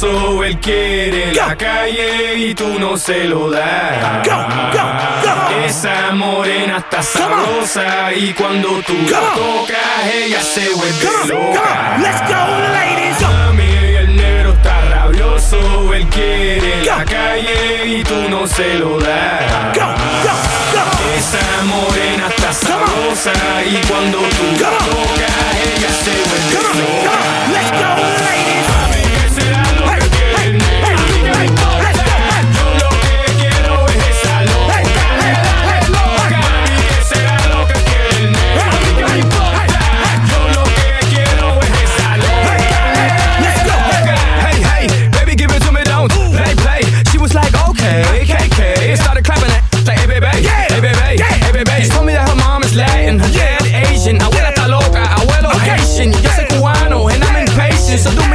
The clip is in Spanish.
rabioso, él quiere la calle y tú no se lo das. Esa morena está sabrosa y cuando tú la tocas ella se vuelve loca. Let's go, ladies. Mami, el negro está rabioso, él quiere la calle y tú no se lo das. Esa morena está sabrosa y cuando tú la tocas ella se vuelve loca. Let's go, ladies. Mami, ¿qué será lo que quiere el negro? A mí no me importa. Yo lo que quiero es esa loca. Mami, ¿qué será lo que quiere el negro? A mí no me importa. Yo lo que quiero es esa loca. Let's go. Hey, hey, baby, give it to me, don't play, play. She was like, okay, KK. Started clapping it, like, hey, baby, hey, baby, hey, baby. She told me that her mom is Latin, her dad Asian. Abuela está loca, abuelo Haitian. Yo soy cubano and I'm impatient, so do